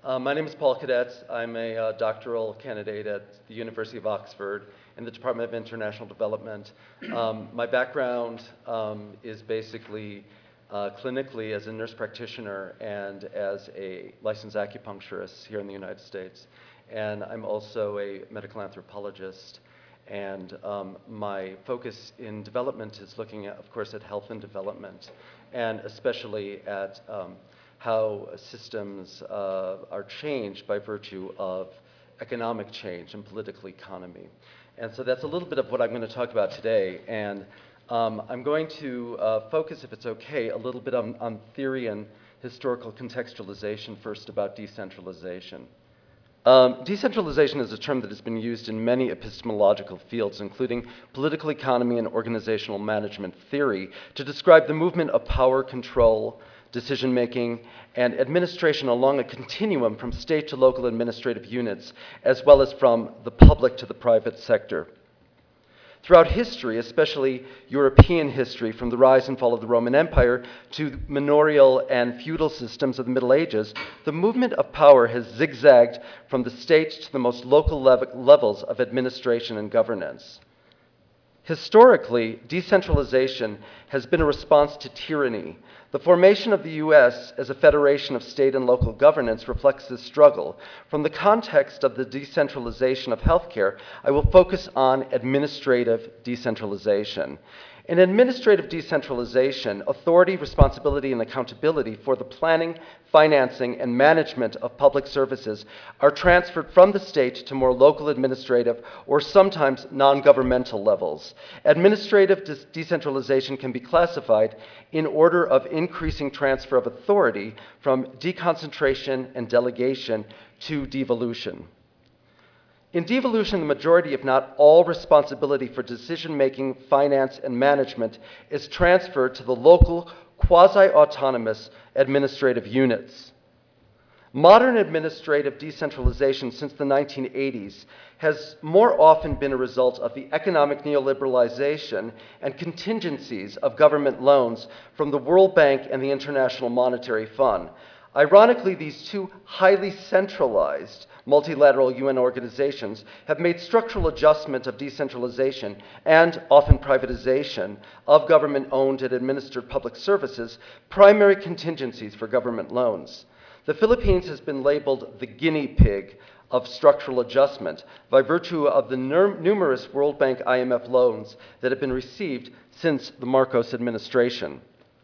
My name is Paul Cadets. I'm a doctoral candidate at the University of Oxford in the Department of International Development. My background is basically clinically as a nurse practitioner and as a licensed acupuncturist here in the United States. And I'm also a medical anthropologist. And my focus in development is looking at, of course, at health and development, and especially at how systems are changed by virtue of economic change and political economy. And so that's a little bit of what I'm going to talk about today. And I'm going to focus, if it's okay, a little bit on theory and historical contextualization first about decentralization. Decentralization is a term that has been used in many epistemological fields, including political economy and organizational management theory, to describe the movement of power, control, decision-making, and administration along a continuum from state to local administrative units, as well as from the public to the private sector. Throughout history, especially European history, from the rise and fall of the Roman Empire to manorial and feudal systems of the Middle Ages, the movement of power has zigzagged from the state to the most local levels of administration and governance. Historically, decentralization has been a response to tyranny. The formation of the U.S. as a federation of state and local governance reflects this struggle. From the context of the decentralization of healthcare, I will focus on administrative decentralization. In administrative decentralization, authority, responsibility, and accountability for the planning, financing, and management of public services are transferred from the state to more local administrative or sometimes non-governmental levels. Administrative decentralization can be classified in order of increasing transfer of authority from deconcentration and delegation to devolution. In devolution, the majority, if not all, responsibility for decision-making, finance, and management is transferred to the local, quasi-autonomous administrative units. Modern administrative decentralization since the 1980s has more often been a result of the economic neoliberalization and contingencies of government loans from the World Bank and the International Monetary Fund. Ironically, these two highly centralized multilateral UN organizations have made structural adjustment of decentralization and often privatization of government-owned and administered public services primary contingencies for government loans. The Philippines has been labeled the guinea pig of structural adjustment by virtue of the numerous World Bank IMF loans that have been received since the Marcos administration.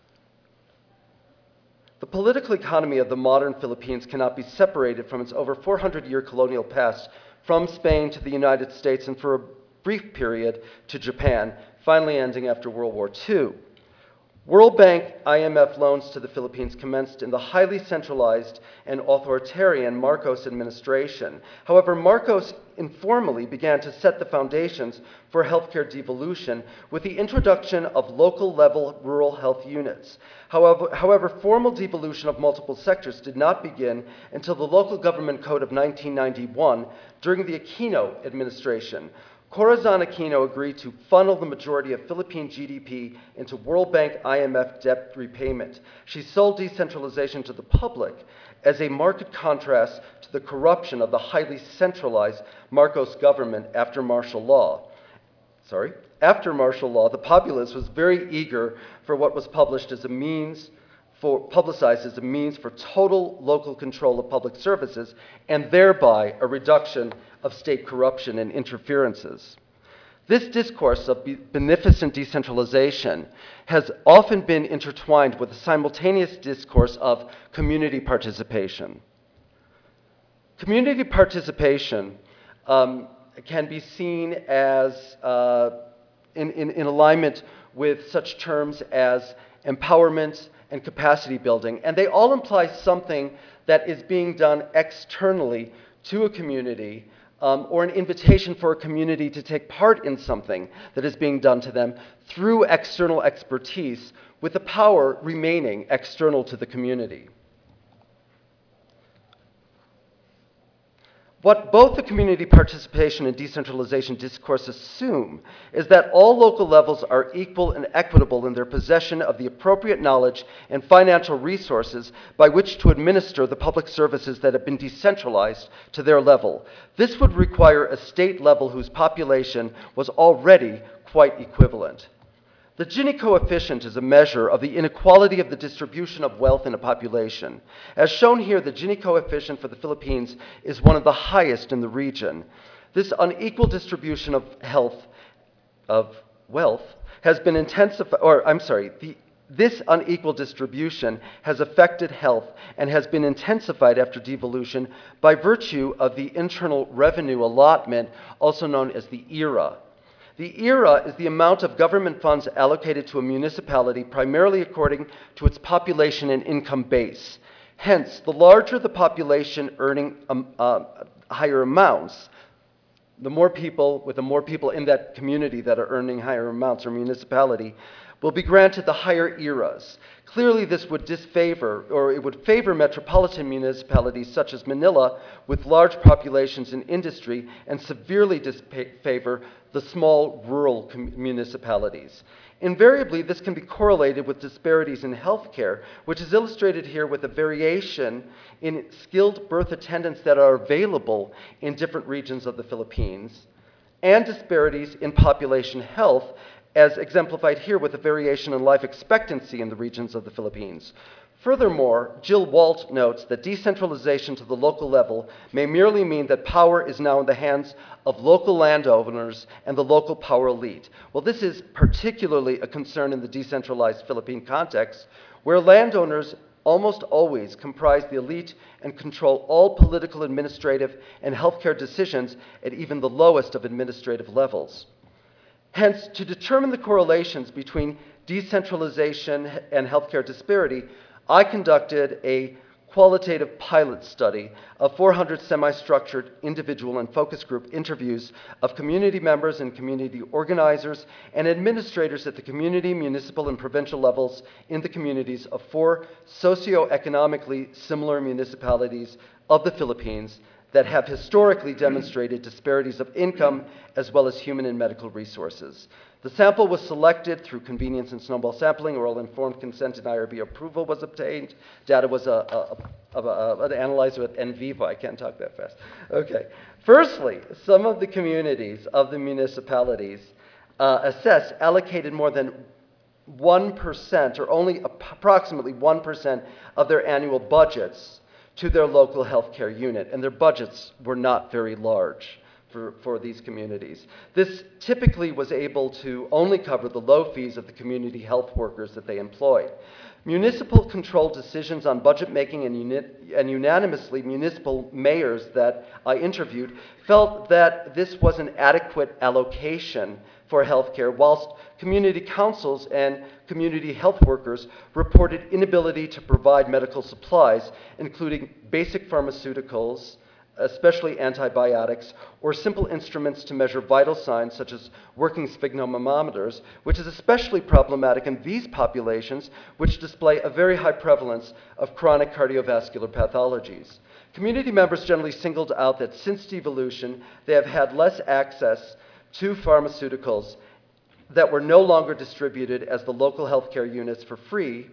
The political economy of the modern Philippines cannot be separated from its over 400-year colonial past from Spain to the United States and for a brief period to Japan, finally ending after World War II. World Bank IMF loans to the Philippines commenced in the highly centralized and authoritarian Marcos administration. However, Marcos informally began to set the foundations for healthcare devolution with the introduction of local-level rural health units. However, formal devolution of multiple sectors did not begin until the Local Government Code of 1991 during the Aquino administration. Corazon Aquino agreed to funnel the majority of Philippine GDP into World Bank IMF debt repayment. She sold decentralization to the public as a marked contrast to the corruption of the highly centralized Marcos government after martial law. After martial law, the populace was very eager for what was published as a means publicized as a means for total local control of public services and thereby a reduction of state corruption and interferences. This discourse of beneficent decentralization has often been intertwined with a simultaneous discourse of community participation. Community participation can be seen as in alignment with such terms as empowerment and capacity building, and they all imply something that is being done externally to a community or an invitation for a community to take part in something that is being done to them through external expertise, with the power remaining external to the community. What both the community participation and decentralization discourse assume is that all local levels are equal and equitable in their possession of the appropriate knowledge and financial resources by which to administer the public services that have been decentralized to their level. This would require a state level whose population was already quite equivalent. The Gini coefficient is a measure of the inequality of the distribution of wealth in a population. As shown here, the Gini coefficient for the Philippines is one of the highest in the region. This unequal distribution of wealth has been this unequal distribution has affected health and has been intensified after devolution by virtue of the Internal Revenue Allotment, also known as the ERA. The ERA is the amount of government funds allocated to a municipality primarily according to its population and income base. Hence, the larger the population earning higher amounts, the more people in that community that are earning higher amounts or municipality will be granted the higher ERAs. Clearly, this would it would favor metropolitan municipalities such as Manila with large populations in industry and severely disfavor the small rural municipalities. Invariably, this can be correlated with disparities in healthcare, which is illustrated here with a variation in skilled birth attendants that are available in different regions of the Philippines, and disparities in population health, as exemplified here with a variation in life expectancy in the regions of the Philippines. Furthermore, Jill Walt notes that decentralization to the local level may merely mean that power is now in the hands of local landowners and the local power elite. Well, this is particularly a concern in the decentralized Philippine context, where landowners almost always comprise the elite and control all political, administrative, and healthcare decisions at even the lowest of administrative levels. Hence, to determine the correlations between decentralization and healthcare disparity, I conducted a qualitative pilot study of 400 semi-structured individual and focus group interviews of community members and community organizers and administrators at the community, municipal, and provincial levels in the communities of 4 socioeconomically similar municipalities of the Philippines that have historically demonstrated disparities of income as well as human and medical resources. The sample was selected through convenience and snowball sampling, oral informed consent and IRB approval was obtained. Data was analyzed with NVivo. I can't talk that fast. Okay. Firstly, some of the communities of the municipalities assessed allocated more than 1% or only approximately 1% of their annual budgets to their local healthcare unit, and their budgets were not very large for these communities. This typically was able to only cover the low fees of the community health workers that they employed. Municipal controlled decisions on budget making and unanimously municipal mayors that I interviewed felt that this was an adequate allocation for healthcare, whilst community councils and community health workers reported inability to provide medical supplies, including basic pharmaceuticals, especially antibiotics, or simple instruments to measure vital signs such as working sphygmomanometers, which is especially problematic in these populations which display a very high prevalence of chronic cardiovascular pathologies. Community members generally singled out that since devolution, they have had less access to pharmaceuticals that were no longer distributed as the local healthcare units for free,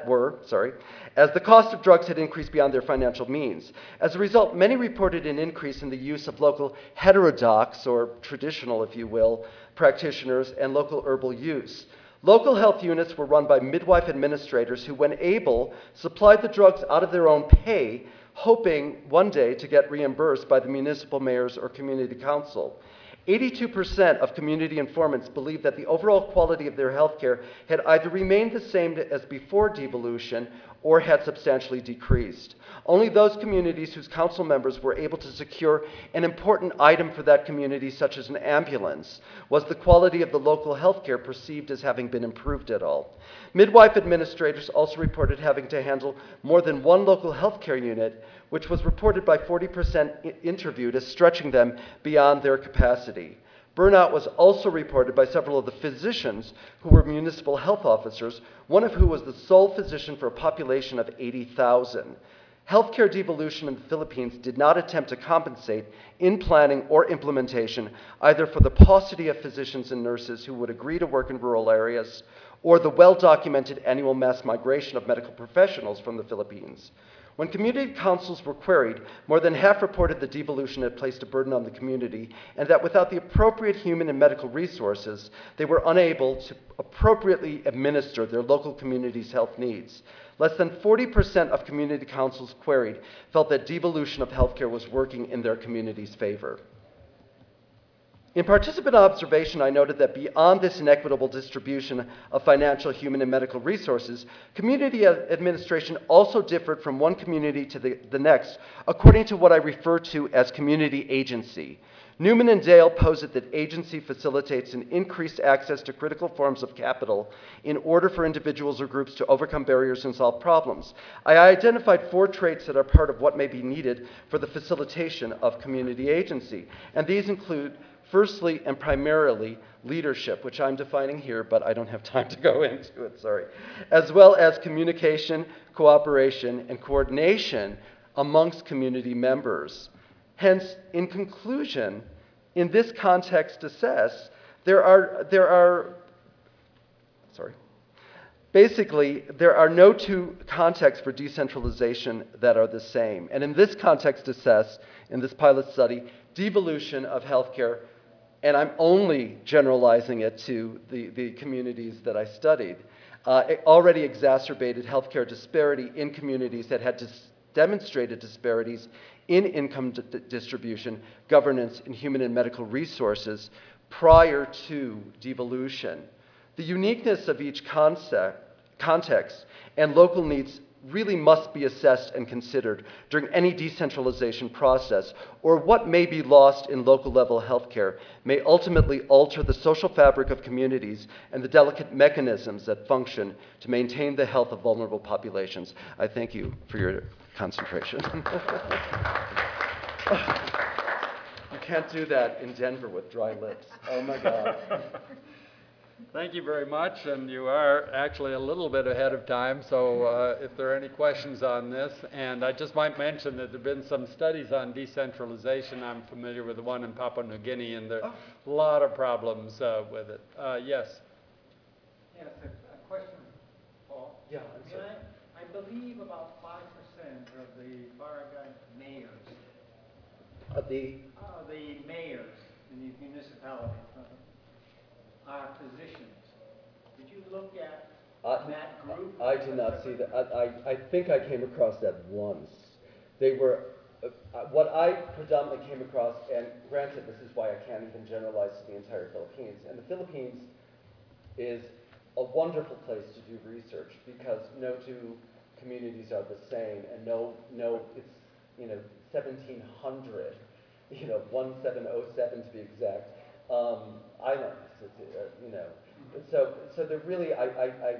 as the cost of drugs had increased beyond their financial means. As a result, many reported an increase in the use of local heterodox, or traditional, if you will, practitioners and local herbal use. Local health units were run by midwife administrators who, when able, supplied the drugs out of their own pay, hoping one day to get reimbursed by the municipal mayors or community council. 82% of community informants believed that the overall quality of their health care had either remained the same as before devolution or had substantially decreased. Only those communities whose council members were able to secure an important item for that community, such as an ambulance, was the quality of the local health care perceived as having been improved at all. Midwife administrators also reported having to handle more than one local health care unit, which was reported by 40% interviewed as stretching them beyond their capacity. Burnout was also reported by several of the physicians who were municipal health officers, one of whom was the sole physician for a population of 80,000. Healthcare devolution in the Philippines did not attempt to compensate in planning or implementation either for the paucity of physicians and nurses who would agree to work in rural areas or the well-documented annual mass migration of medical professionals from the Philippines. When community councils were queried, more than half reported that devolution had placed a burden on the community and that without the appropriate human and medical resources, they were unable to appropriately administer their local community's health needs. Less than 40% of community councils queried felt that devolution of healthcare was working in their community's favor. In participant observation, I noted that beyond this inequitable distribution of financial, human, and medical resources, community administration also differed from one community to the next according to what I refer to as community agency. Newman and Dale posit that agency facilitates an increased access to critical forms of capital in order for individuals or groups to overcome barriers and solve problems. I identified 4 traits that are part of what may be needed for the facilitation of community agency, and these include, firstly and primarily, leadership, which I'm defining here, but I don't have time to go into it, sorry, as well as communication, cooperation, and coordination amongst community members. Hence, in conclusion, in this context assess, basically, there are no 2 contexts for decentralization that are the same. And in this context assess, in this pilot study, devolution of healthcare, and I'm only generalizing it to the communities that I studied, it already exacerbated healthcare disparity in communities that had demonstrated disparities in income distribution, governance, and human and medical resources prior to devolution. The uniqueness of each context and local needs really must be assessed and considered during any decentralization process, or what may be lost in local level healthcare may ultimately alter the social fabric of communities and the delicate mechanisms that function to maintain the health of vulnerable populations. I thank you for your concentration. You can't do that in Denver with dry lips. Oh my God. Thank you very much, and you are actually a little bit ahead of time, so if there are any questions on this, and I just might mention that there have been some studies on decentralization. I'm familiar with the one in Papua New Guinea, and there are a lot of problems with it. Yes? Yes, a question, Paul. Yeah, I'm sorry. I believe about 5% of the Barangay mayors, the mayors in these municipalities, are physicians. Did you look at that group? I did not see that. I think I came across that once. They were, what I predominantly came across, and granted, this is why I can't even generalize to the entire Philippines, and the Philippines is a wonderful place to do research because no 2 communities are the same, and no, it's, 1700, 1707 to be exact, islands, so there really, I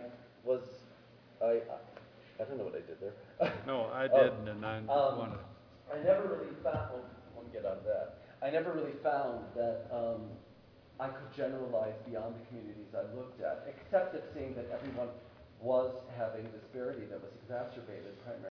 don't know what I did there. No, I didn't, and I wanted. I never really found, let me get out of that. I never really found that I could generalize beyond the communities I looked at, except that seeing that everyone was having disparity that was exacerbated primarily